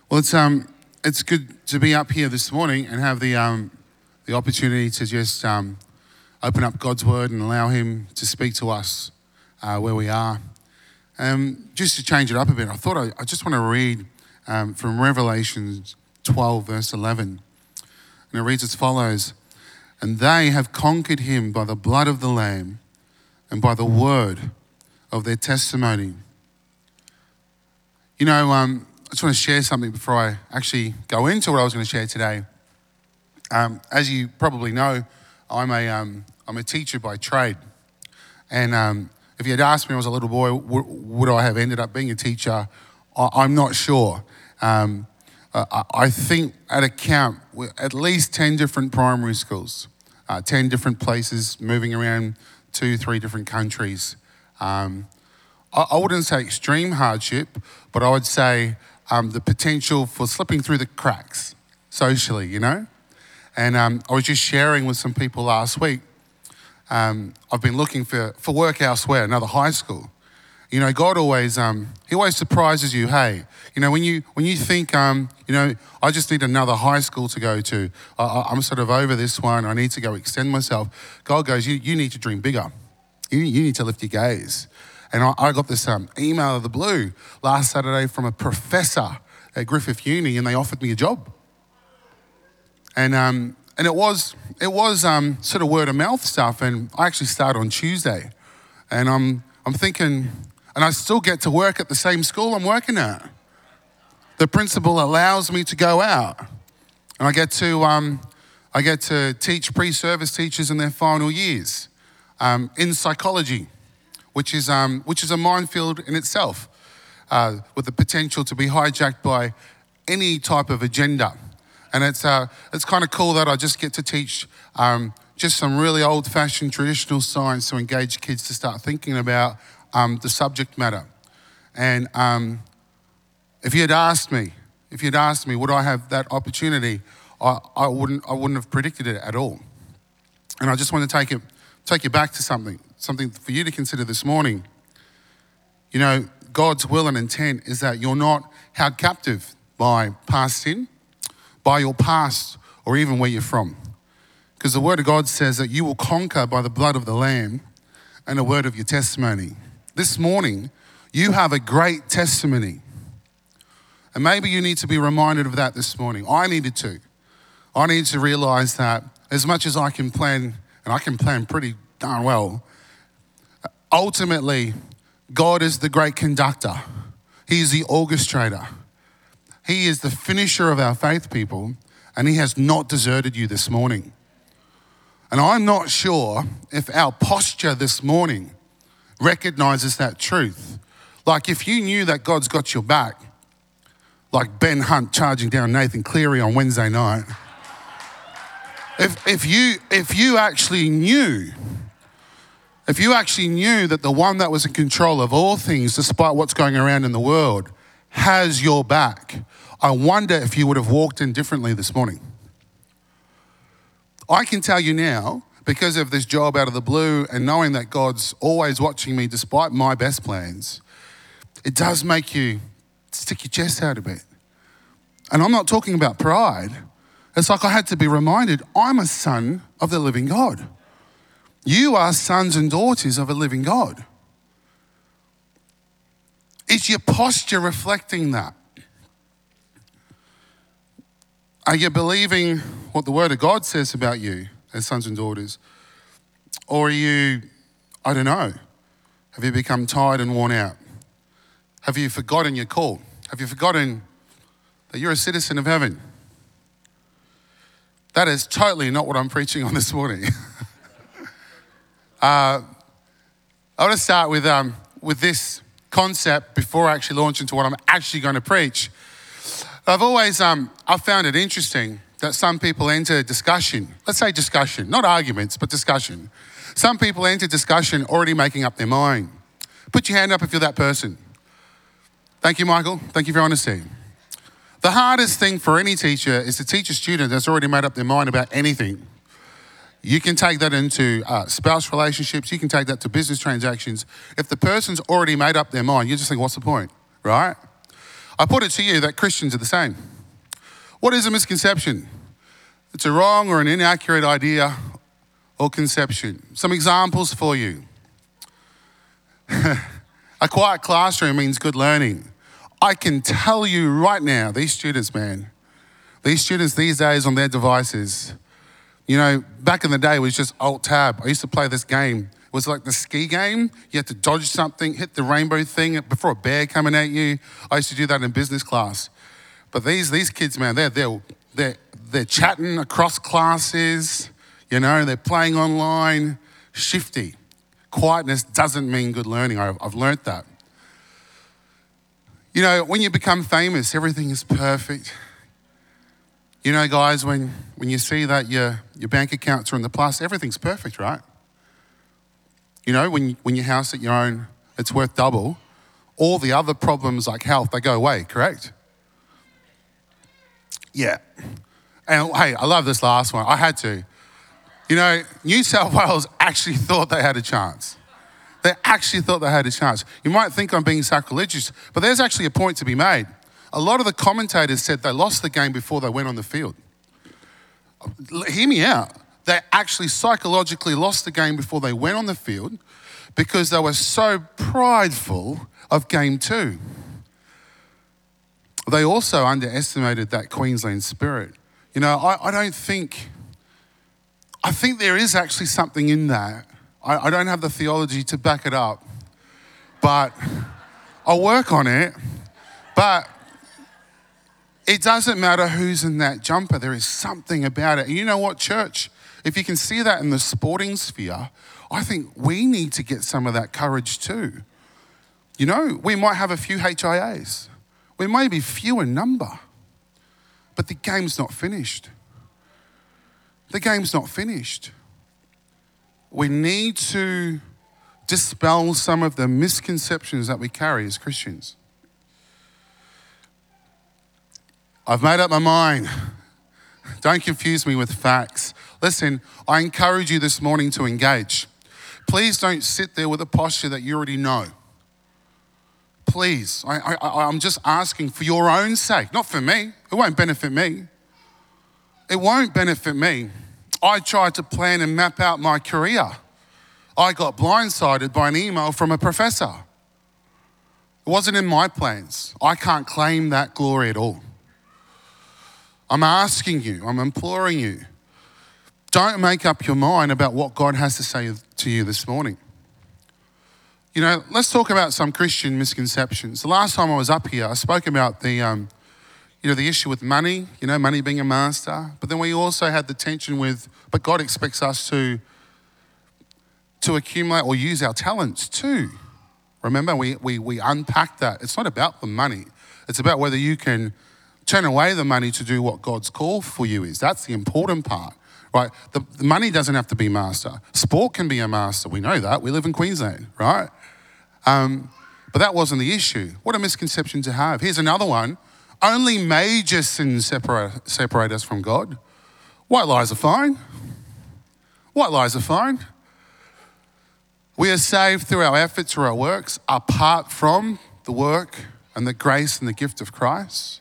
Well, it's good to be up here this morning and have the opportunity to just open up God's Word and allow Him to speak to us where we are. Just to change it up a bit, I thought I just want to read from Revelation 12, verse 11. And it reads as follows: "And they have conquered him by the blood of the Lamb and by the word of their testimony." You know, I just want to share something before I actually go into what I was going to share today. As you probably know, I'm a teacher by trade. And if you had asked me when I was a little boy, would I have ended up being a teacher? I'm not sure. I think at a count, at least 10 different primary schools, 10 different places, moving around 2-3 different countries. I wouldn't say extreme hardship, but I would say the potential for slipping through the cracks socially, you know? And I was just sharing with some people last week. I've been looking for work elsewhere, another high school. You know, God always, He always surprises you. Hey, you know, when you think, you know, I just need another high school to go to. I'm sort of over this one. I need to go extend myself. God goes, you need to dream bigger. You need to lift your gaze. And I got this email out of the blue last Saturday from a professor at Griffith Uni, and they offered me a job. And it was sort of word of mouth stuff. And I actually start on Tuesday, and I'm thinking, and I still get to work at the same school I'm working at. The principal allows me to go out, and I get to teach pre-service teachers in their final years in psychology, which is a minefield in itself, with the potential to be hijacked by any type of agenda. And it's kind of cool that I just get to teach just some really old-fashioned traditional science to engage kids to start thinking about the subject matter. And if you had asked me, would I have that opportunity, I wouldn't have predicted it at all. And I just want to take you back to something for you to consider this morning. You know, God's will and intent is that you're not held captive by past sin, by your past, or even where you're from. Because the Word of God says that you will conquer by the blood of the Lamb and the word of your testimony. This morning, you have a great testimony. And maybe you need to be reminded of that this morning. I needed to. I need to realize that as much as I can plan, and I can plan pretty darn well, ultimately, God is the great conductor. He is the orchestrator. He is the finisher of our faith, people, and He has not deserted you this morning. And I'm not sure if our posture this morning recognizes that truth. Like if you knew that God's got your back, like Ben Hunt charging down Nathan Cleary on Wednesday night, if you actually knew that the one that was in control of all things, despite what's going around in the world, has your back, I wonder if you would have walked in differently this morning. I can tell you now, because of this job out of the blue and knowing that God's always watching me despite my best plans, it does make you stick your chest out a bit. And I'm not talking about pride. It's like I had to be reminded, I'm a son of the living God. You are sons and daughters of a living God. Is your posture reflecting that? Are you believing what the Word of God says about you as sons and daughters? Or are you, I don't know, have you become tired and worn out? Have you forgotten your call? Have you forgotten that you're a citizen of heaven? That is totally not what I'm preaching on this morning. I want to start with this concept before I actually launch into what I'm actually going to preach. I've found it interesting that some people enter discussion, let's say discussion, not arguments, but discussion. Some people enter discussion already making up their mind. Put your hand up if you're that person. Thank you, Michael. Thank you for your honesty. The hardest thing for any teacher is to teach a student that's already made up their mind about anything. You can take that into spouse relationships. You can take that to business transactions. If the person's already made up their mind, you just think, what's the point, right? I put it to you that Christians are the same. What is a misconception? It's a wrong or an inaccurate idea or conception. Some examples for you. A quiet classroom means good learning. I can tell you right now, these students these days on their devices, back in the day it was just Alt-Tab. I used to play this game. It was like the ski game. You had to dodge something, hit the rainbow thing before a bear coming at you. I used to do that in business class. But these kids, man, they're chatting across classes. They're playing online. Shifty. Quietness doesn't mean good learning. I've learnt that. When you become famous, everything is perfect. Guys, when you see that your bank accounts are in the plus, everything's perfect, right? When your house that you own, it's worth double. All the other problems like health, they go away, correct? Yeah. And hey, I love this last one. I had to. New South Wales actually thought they had a chance. They actually thought they had a chance. You might think I'm being sacrilegious, but there's actually a point to be made. A lot of the commentators said they lost the game before they went on the field. Hear me out. They actually psychologically lost the game before they went on the field because they were so prideful of game 2. They also underestimated that Queensland spirit. I think there is actually something in that. I don't have the theology to back it up, but I'll work on it. But it doesn't matter who's in that jumper. There is something about it. And you know what, church? If you can see that in the sporting sphere, I think we need to get some of that courage too. We might have a few HIAs. We may be few in number, but the game's not finished. The game's not finished. We need to dispel some of the misconceptions that we carry as Christians. I've made up my mind. Don't confuse me with facts. Listen, I encourage you this morning to engage. Please don't sit there with a posture that you already know. Please, I'm just asking for your own sake, not for me. It won't benefit me. It won't benefit me. I tried to plan and map out my career. I got blindsided by an email from a professor. It wasn't in my plans. I can't claim that glory at all. I'm asking you, I'm imploring you, don't make up your mind about what God has to say to you this morning. Let's talk about some Christian misconceptions. The last time I was up here, I spoke about the issue with money, money being a master. But then we also had the tension with, but God expects us to accumulate or use our talents too. Remember, we unpacked that. It's not about the money. It's about whether you can turn away the money to do what God's call for you is. That's the important part, right? The money doesn't have to be master. Sport can be a master. We know that. We live in Queensland, right? But that wasn't the issue. What a misconception to have. Here's another one. Only major sins separate us from God. White lies are fine. White lies are fine. We are saved through our efforts or our works, apart from the work and the grace and the gift of Christ.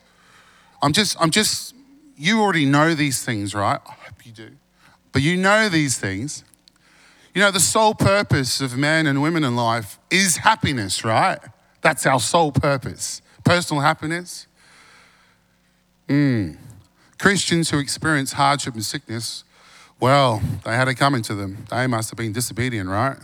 You already know these things, right? I hope you do. But you know these things. The sole purpose of men and women in life is happiness, right? That's our sole purpose. Personal happiness. Christians who experience hardship and sickness, well, they had it coming to them. They must have been disobedient, right?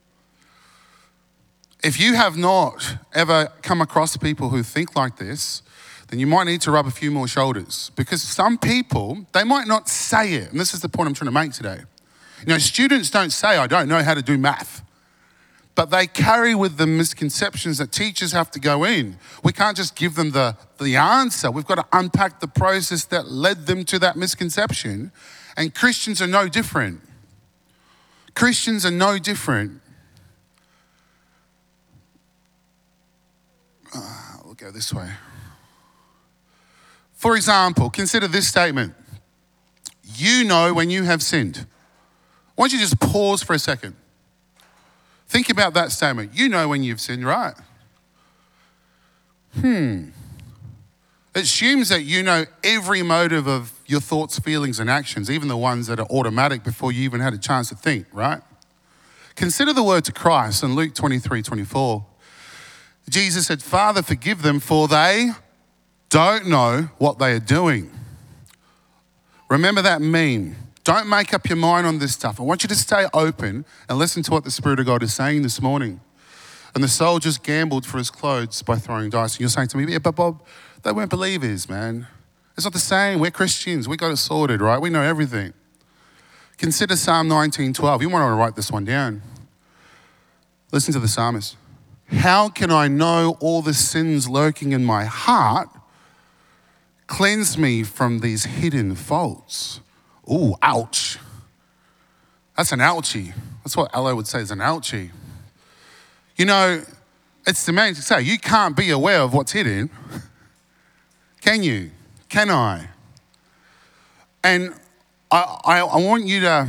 If you have not ever come across people who think like this, then you might need to rub a few more shoulders, because some people, they might not say it. And this is the point I'm trying to make today. Students don't say, I don't know how to do math. But they carry with them misconceptions that teachers have to go in. We can't just give them the answer. We've got to unpack the process that led them to that misconception. And Christians are no different. Christians are no different. We'll go this way. For example, consider this statement. You know when you have sinned. Why don't you just pause for a second? Think about that statement. You know when you've sinned, right? It assumes that you know every motive of your thoughts, feelings, and actions, even the ones that are automatic before you even had a chance to think, right? Consider the words of Christ in Luke 23:24. Jesus said, Father, forgive them, for they don't know what they are doing. Remember that meme. Don't make up your mind on this stuff. I want you to stay open and listen to what the Spirit of God is saying this morning. And the soldiers gambled for his clothes by throwing dice. And you're saying to me, yeah, but Bob, they weren't believers, man. It's not the same. We're Christians. We got it sorted, right? We know everything. Consider Psalm 19:12. You want to write this one down. Listen to the psalmist. How can I know all the sins lurking in my heart? Cleanse me from these hidden faults. Ooh, ouch. That's an ouchie. That's what Ella would say is an ouchie. You know, it's the man to say, you can't be aware of what's hidden. Can you? Can I? And I want you to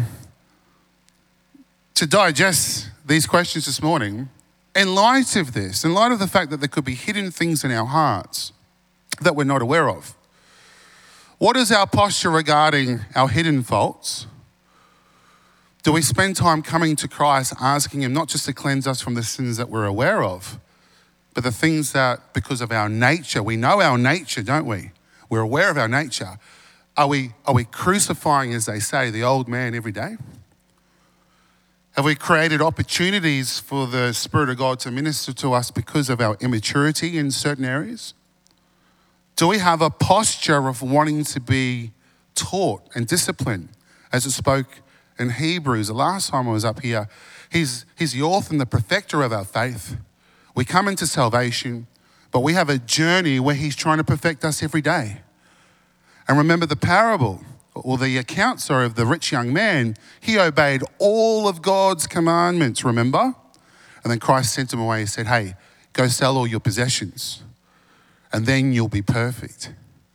digest these questions this morning in light of this, in light of the fact that there could be hidden things in our hearts that we're not aware of. What is our posture regarding our hidden faults? Do we spend time coming to Christ, asking him not just to cleanse us from the sins that we're aware of, but the things that, because of our nature, we know our nature, don't we? We're aware of our nature. Are we crucifying, as they say, the old man every day? Have we created opportunities for the Spirit of God to minister to us because of our immaturity in certain areas? Do we have a posture of wanting to be taught and disciplined, as it spoke in Hebrews the last time I was up here? He's the author and the perfecter of our faith. We come into salvation, but we have a journey where he's trying to perfect us every day. And remember the parable, or the account, sorry, of the rich young man. He obeyed all of God's commandments, remember? And then Christ sent him away and said, hey, go sell all your possessions, and then you'll be perfect.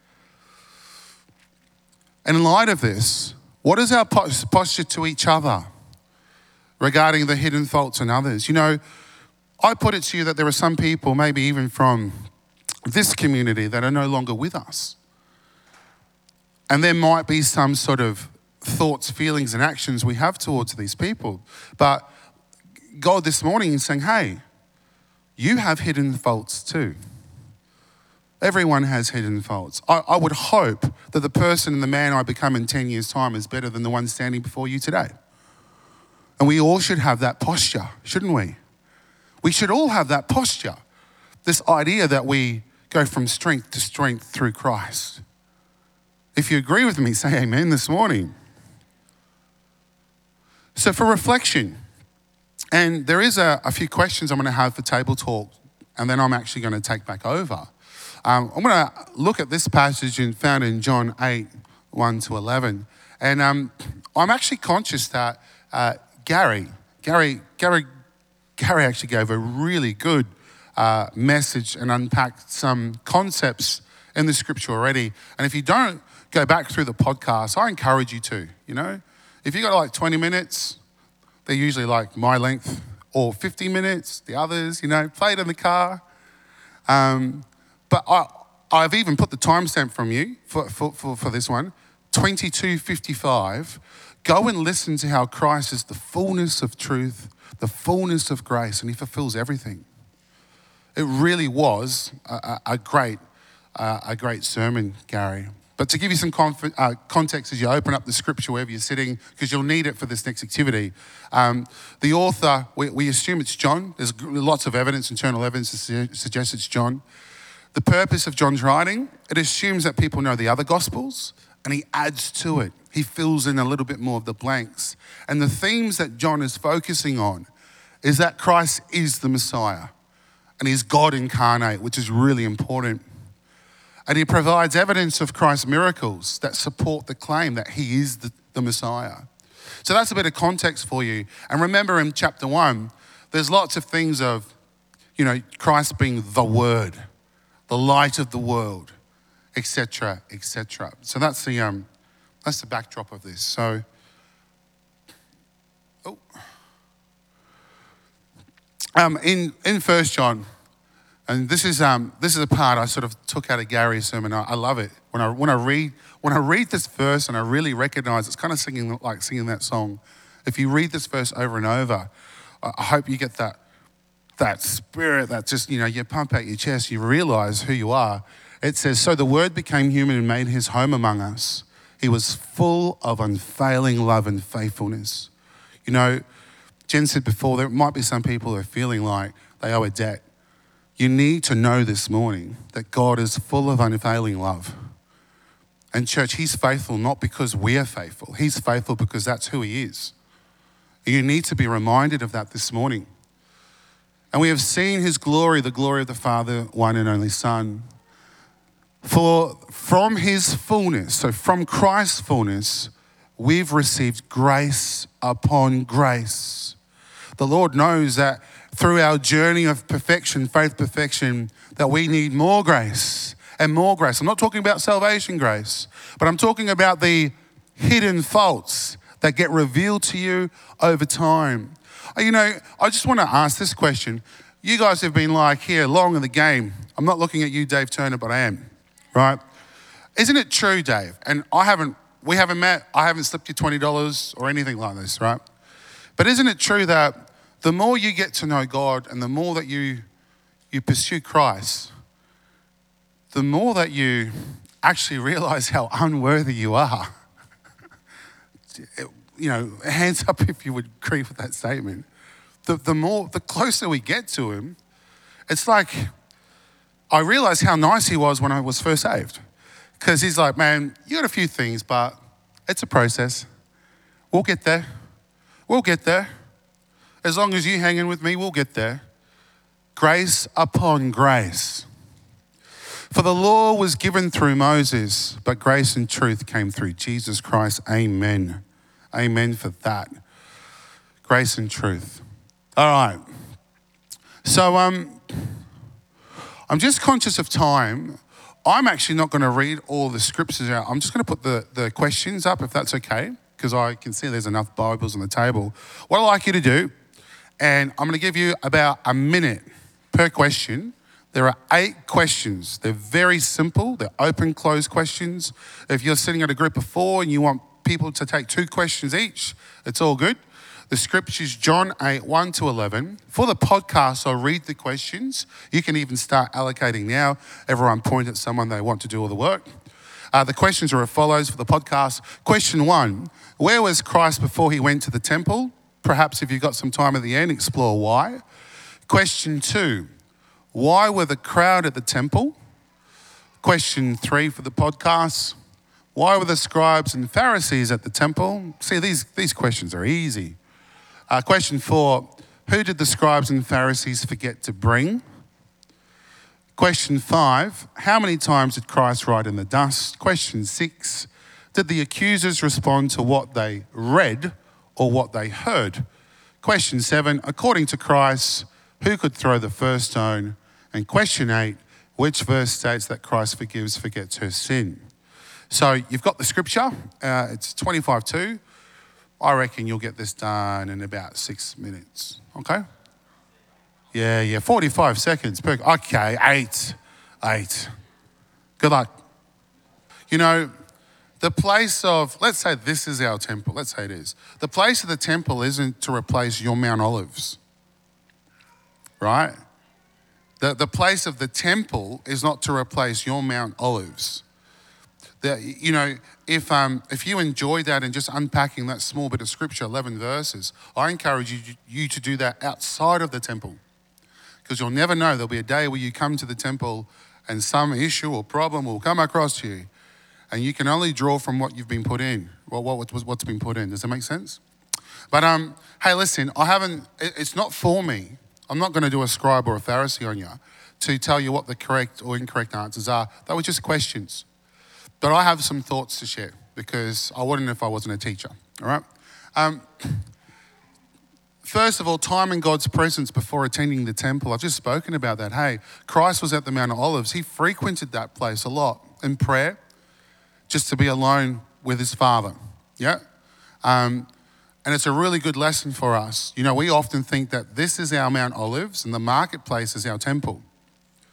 And in light of this, what is our posture to each other regarding the hidden faults in others? You know, I put it to you that there are some people, maybe even from this community, that are no longer with us. And there might be some sort of thoughts, feelings, and actions we have towards these people. But God this morning is saying, hey, you have hidden faults too. Everyone has hidden faults. I would hope that the person and the man I become in 10 years' time is better than the one standing before you today. And we all should have that posture, shouldn't we? We should all have that posture. This idea that we go from strength to strength through Christ. If you agree with me, say amen this morning. So for reflection, and there is a few questions I'm going to have for table talk, and then I'm actually going to take back over. I'm going to look at this passage found in John 8, 1-11. And I'm actually conscious that Gary actually gave a really good message and unpacked some concepts in the scripture already. And if you don't go back through the podcast, I encourage you to, you know. If you got like 20 minutes, they're usually like my length, or 50 minutes, the others, you know, play it in the car. But I've even put the timestamp from you for this one, 22:55. Go and listen to how Christ is the fullness of truth, the fullness of grace, and he fulfills everything. It really was a great sermon, Gary. But to give you some context as you open up the scripture wherever you're sitting, because you'll need it for this next activity, the author, we assume it's John. There's lots of evidence, internal evidence to suggest it's John. The purpose of John's writing, it assumes that people know the other gospels, and he adds to it. He fills in a little bit more of the blanks. And the themes that John is focusing on is that Christ is the Messiah, and he's God incarnate, which is really important. And he provides evidence of Christ's miracles that support the claim that he is the Messiah. So that's a bit of context for you. And remember in chapter 1, there's lots of things of, you know, Christ being the Word, the light of the world, etc., etc. So that's the backdrop of this. So, in 1 John, And this is a part I sort of took out of Gary's sermon. I love it. When I read this verse and I really recognize it's kind of singing that song. If you read this verse over and over, I hope you get that spirit that just, you pump out your chest, you realize who you are. It says, so the Word became human and made his home among us. He was full of unfailing love and faithfulness. Jen said before, there might be some people who are feeling like they owe a debt. You need to know this morning that God is full of unfailing love. And church, he's faithful not because we are faithful. He's faithful because that's who he is. You need to be reminded of that this morning. And we have seen his glory, the glory of the Father, one and only Son. For from his fullness, so from Christ's fullness, we've received grace upon grace. The Lord knows that through our journey of perfection, faith perfection, that we need more grace and more grace. I'm not talking about salvation grace, but I'm talking about the hidden faults that get revealed to you over time. I just want to ask this question. You guys have been here long in the game. I'm not looking at you, Dave Turner, but I am, right? Isn't it true, Dave? And we haven't met, I haven't slipped you $20 or anything like this, right? But isn't it true that the more you get to know God and the more that you pursue Christ, the more that you actually realize how unworthy you are? Hands up if you would agree with that statement. The closer we get to him, it's like I realized how nice he was when I was first saved. Because he's like, man, you got a few things, but it's a process. We'll get there. We'll get there. As long as you hang in with me, we'll get there. Grace upon grace. For the law was given through Moses, but grace and truth came through Jesus Christ. Amen. Amen for that. Grace and truth. All right. So I'm just conscious of time. I'm actually not going to read all the scriptures out. I'm just going to put the questions up, if that's okay, because I can see there's enough Bibles on the table. What I'd like you to do, and I'm going to give you about a minute per question. There are 8 questions. They're very simple. They're open, closed questions. If you're sitting at a group of 4 and you want people to take 2 questions each, it's all good. The scripture's John 8, 1 to 11. For the podcast, I'll read the questions. You can even start allocating now. Everyone point at someone they want to do all the work. The questions are as follows for the podcast. Question 1, where was Christ before he went to the temple? Perhaps if you've got some time at the end, explore why. Question 2, why were the crowd at the temple? Question 3 for the podcast, why were the scribes and Pharisees at the temple? See, these questions are easy. Question 4, who did the scribes and Pharisees forget to bring? Question 5, how many times did Christ write in the dust? Question 6, did the accusers respond to what they read or what they heard? Question 7, according to Christ, who could throw the first stone? And question 8, which verse states that Christ forgets her sin? So you've got the scripture. It's 25:2. I reckon you'll get this done in about 6 minutes. Okay? Yeah, 45 seconds. Okay, 8. Good luck. The place of, let's say this is our temple. Let's say it is. The place of the temple isn't to replace your Mount Olives, right? The place of the temple is not to replace your Mount Olives. If you enjoyed that and just unpacking that small bit of scripture, 11 verses, I encourage you to do that outside of the temple, because you'll never know. There'll be a day where you come to the temple and some issue or problem will come across you, and you can only draw from what you've been put in. Well, what's been put in? Does that make sense? But hey, listen, it's not for me. I'm not going to do a scribe or a Pharisee on you to tell you what the correct or incorrect answers are. They were just questions. But I have some thoughts to share because I wouldn't if I wasn't a teacher, all right? First of all, time in God's presence before attending the temple. I've just spoken about that. Hey, Christ was at the Mount of Olives. He frequented that place a lot in prayer, just to be alone with his Father, yeah? And it's a really good lesson for us. We often think that this is our Mount Olives and the marketplace is our temple.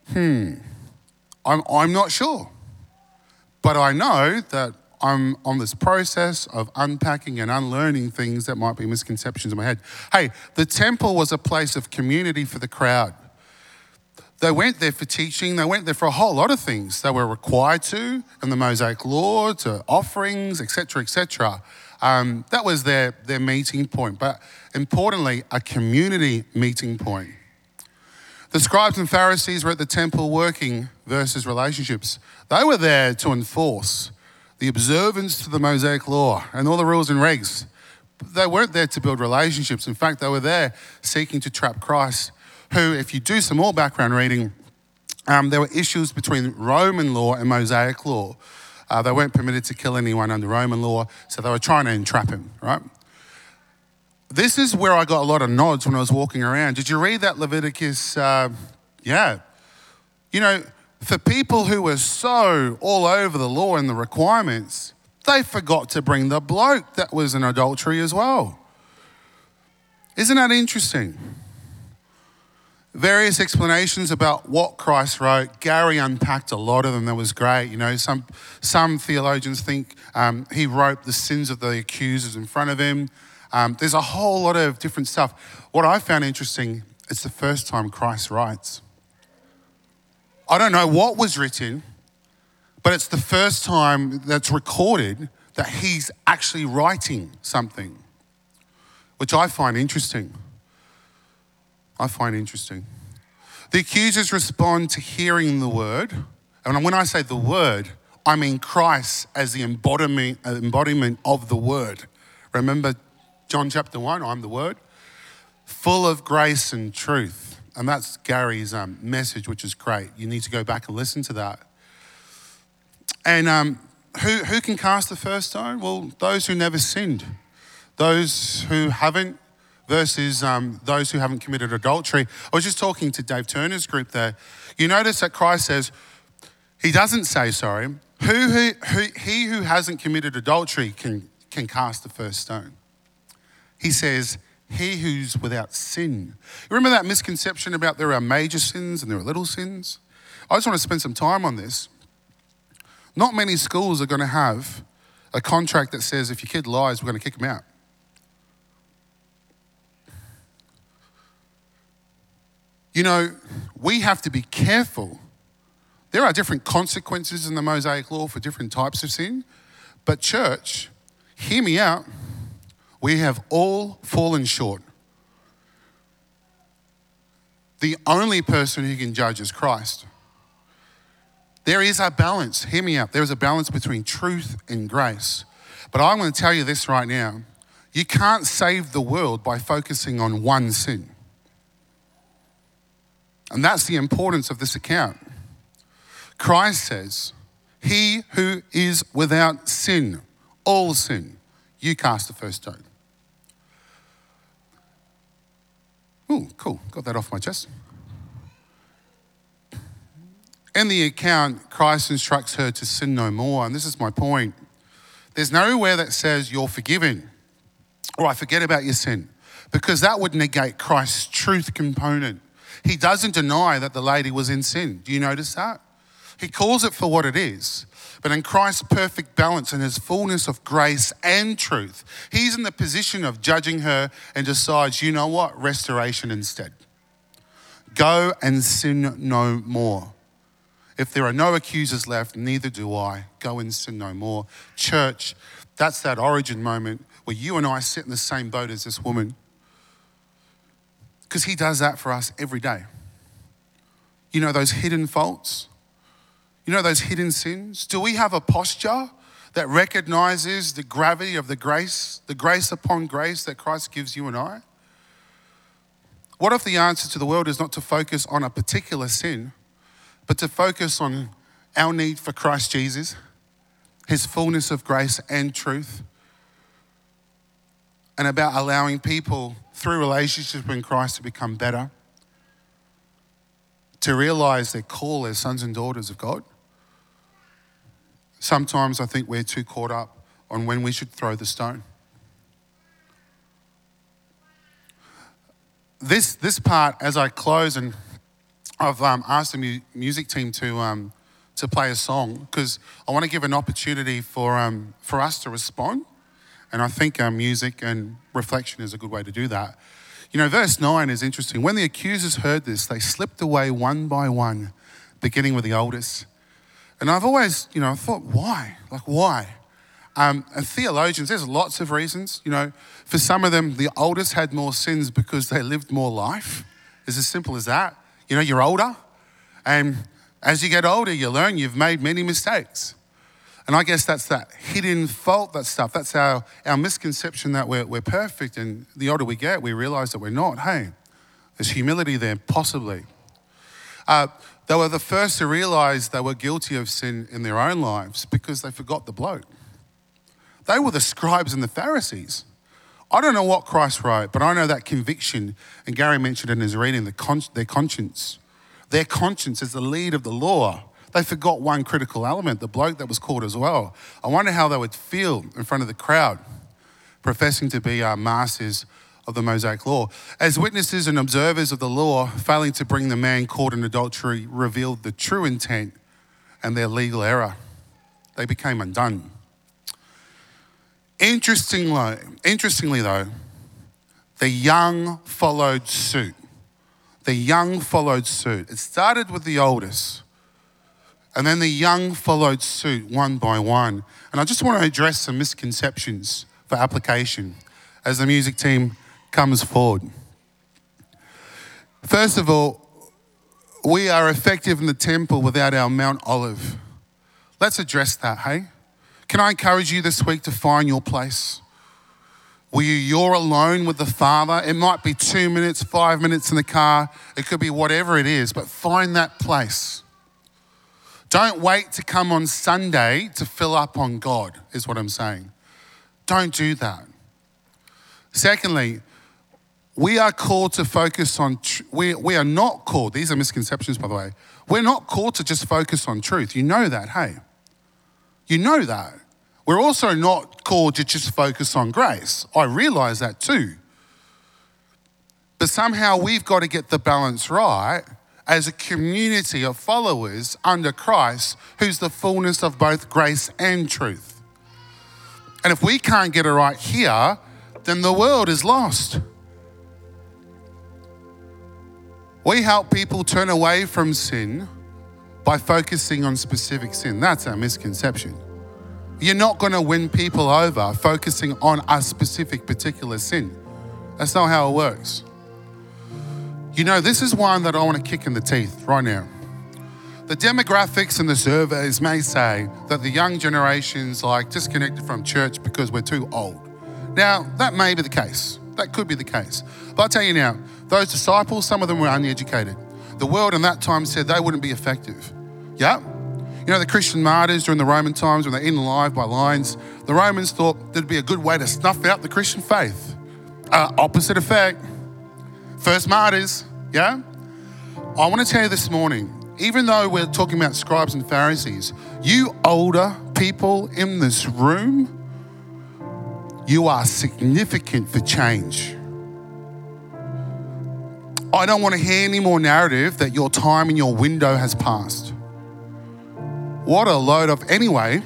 I'm not sure. But I know that I'm on this process of unpacking and unlearning things that might be misconceptions in my head. Hey, the temple was a place of community for the crowd. They went there for teaching. They went there for a whole lot of things. They were required to, in the Mosaic law, to offerings, etc., etc. That was their meeting point. But importantly, a community meeting point. The scribes and Pharisees were at the temple working versus relationships. They were there to enforce the observance to the Mosaic law and all the rules and regs. They weren't there to build relationships. In fact, they were there seeking to trap Christ, who, if you do some more background reading, there were issues between Roman law and Mosaic law. They weren't permitted to kill anyone under Roman law, so they were trying to entrap him, right? This is where I got a lot of nods when I was walking around. Did you read that Leviticus? Yeah. You know, for people who were so all over the law and the requirements, they forgot to bring the bloke that was in adultery as well. Isn't that interesting? Various explanations about what Christ wrote. Gary unpacked a lot of them. That was great. You know, some theologians think he wrote the sins of the accusers in front of him. There's a whole lot of different stuff. What I found interesting, it's the first time Christ writes. I don't know what was written, but it's the first time that's recorded that he's actually writing something, which I find interesting. The accusers respond to hearing the word. And when I say the word, I mean Christ as the embodiment of the word. Remember John chapter 1, I'm the word, full of grace and truth. And that's Gary's message, which is great. You need to go back and listen to that. And who can cast the first stone? Well, those who never sinned. Those who haven't versus those who haven't committed adultery. I was just talking to Dave Turner's group there. You notice that Christ says, he doesn't say, he who hasn't committed adultery can cast the first stone. He says, he who's without sin. You remember that misconception about there are major sins and there are little sins? I just want to spend some time on this. Not many schools are going to have a contract that says if your kid lies, we're going to kick him out. You know, we have to be careful. There are different consequences in the Mosaic law for different types of sin. But church, hear me out. We have all fallen short. The only person who can judge is Christ. There is a balance. Hear me out. There is a balance between truth and grace. But I'm going to tell you this right now. You can't save the world by focusing on one sin. And that's the importance of this account. Christ says, he who is without sin, all sin, you cast the first stone. Oh, cool. Got that off my chest. In the account, Christ instructs her to sin no more. And this is my point. There's nowhere that says you're forgiven. All right, forget about your sin. Because that would negate Christ's truth component. He doesn't deny that the lady was in sin. Do you notice that? He calls it for what it is. But in Christ's perfect balance and his fullness of grace and truth, he's in the position of judging her and decides, you know what? Restoration instead. Go and sin no more. If there are no accusers left, neither do I. Go and sin no more. Church, that's that origin moment where you and I sit in the same boat as this woman. Because he does that for us every day. You know those hidden faults? You know those hidden sins? Do we have a posture that recognizes the gravity of the grace upon grace that Christ gives you and I? What if the answer to the world is not to focus on a particular sin, but to focus on our need for Christ Jesus, his fullness of grace and truth, and about allowing people through relationships with Christ to become better, to realize their call as sons and daughters of God? Sometimes I think we're too caught up on when we should throw the stone. This part, as I close, and I've asked the music team to play a song because I want to give an opportunity for us to respond. And I think music and reflection is a good way to do that. You know, verse 9 is interesting. When the accusers heard this, they slipped away one by one, beginning with the oldest. And I've always, thought, why? Like, why? And theologians, there's lots of reasons. For some of them, the oldest had more sins because they lived more life. It's as simple as that. You're older, and as you get older, you learn you've made many mistakes. And I guess that's that hidden fault, that stuff. That's our misconception that we're perfect, and the older we get, we realize that we're not. Hey, there's humility there, possibly. They were the first to realize they were guilty of sin in their own lives because they forgot the bloke. They were the scribes and the Pharisees. I don't know what Christ wrote, but I know that conviction, and Gary mentioned in his reading, their conscience. Their conscience is the lead of the law. They forgot one critical element, the bloke that was caught as well. I wonder how they would feel in front of the crowd, professing to be masters of the Mosaic law. As witnesses and observers of the law, failing to bring the man caught in adultery revealed the true intent and their legal error. They became undone. Interestingly though, the young followed suit. The young followed suit. It started with the oldest, and then the young followed suit one by one. And I just want to address some misconceptions for application as the music team comes forward. First of all, we are effective in the temple without our Mount Olive. Let's address that, hey? Can I encourage you this week to find your place? Where you're alone with the Father. It might be 2 minutes, 5 minutes in the car. It could be whatever it is, but find that place. Don't wait to come on Sunday to fill up on God, is what I'm saying. Don't do that. Secondly, we are called to focus on, we are not called, these are misconceptions by the way, we're not called to just focus on truth. You know that, hey? You know that. We're also not called to just focus on grace. I realize that too. But somehow we've got to get the balance right as a community of followers under Christ, who's the fullness of both grace and truth. And if we can't get it right here, then the world is lost. We help people turn away from sin by focusing on specific sin. That's our misconception. You're not going to win people over focusing on a specific particular sin. That's not how it works. This is one that I want to kick in the teeth right now. The demographics and the surveys may say that the young generation's disconnected from church because we're too old. Now, that may be the case. That could be the case. But I'll tell you now, those disciples, some of them were uneducated. The world in that time said they wouldn't be effective. Yeah? The Christian martyrs during the Roman times when they're eaten alive by lions, the Romans thought there'd be a good way to snuff out the Christian faith. Opposite effect. First martyrs, yeah? I want to tell you this morning, even though we're talking about scribes and Pharisees, you older people in this room, you are significant for change. I don't want to hear any more narrative that your time in your window has passed. What a load of, anyway,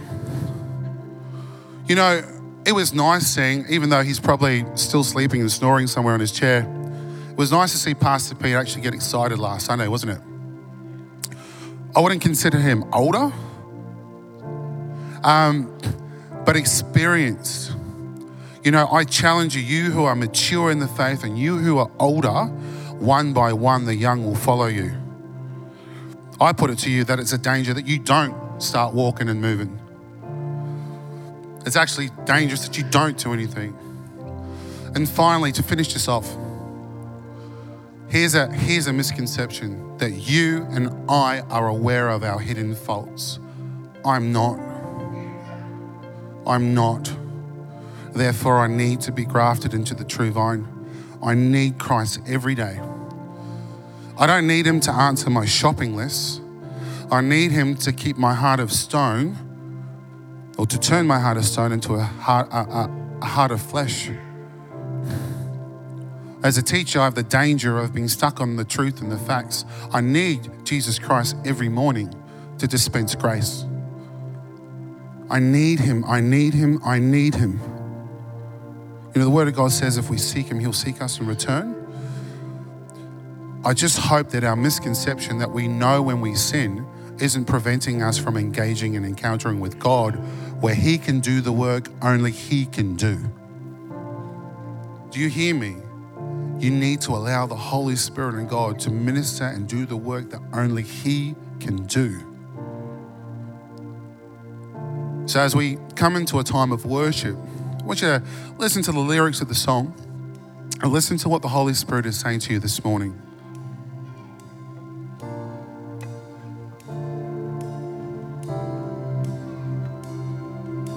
it was nice seeing, even though he's probably still sleeping and snoring somewhere on his chair, it was nice to see Pastor Pete actually get excited last Sunday, wasn't it? I wouldn't consider him older, but experienced. I challenge you who are mature in the faith and you who are older, one by one, the young will follow you. I put it to you that it's a danger that you don't start walking and moving. It's actually dangerous that you don't do anything. And finally, to finish this off, here's a misconception that you and I are aware of our hidden faults. I'm not. Therefore, I need to be grafted into the true vine. I need Christ every day. I don't need him to answer my shopping list. I need him to keep my heart of stone, or to turn my heart of stone into a heart of flesh. As a teacher, I have the danger of being stuck on the truth and the facts. I need Jesus Christ every morning to dispense grace. I need him, I need him, I need him. You know, the word of God says if we seek him, he'll seek us in return. I just hope that our misconception that we know when we sin isn't preventing us from engaging and encountering with God, where he can do the work only he can do. Do you hear me? You need to allow the Holy Spirit and God to minister and do the work that only he can do. So as we come into a time of worship, I want you to listen to the lyrics of the song and listen to what the Holy Spirit is saying to you this morning.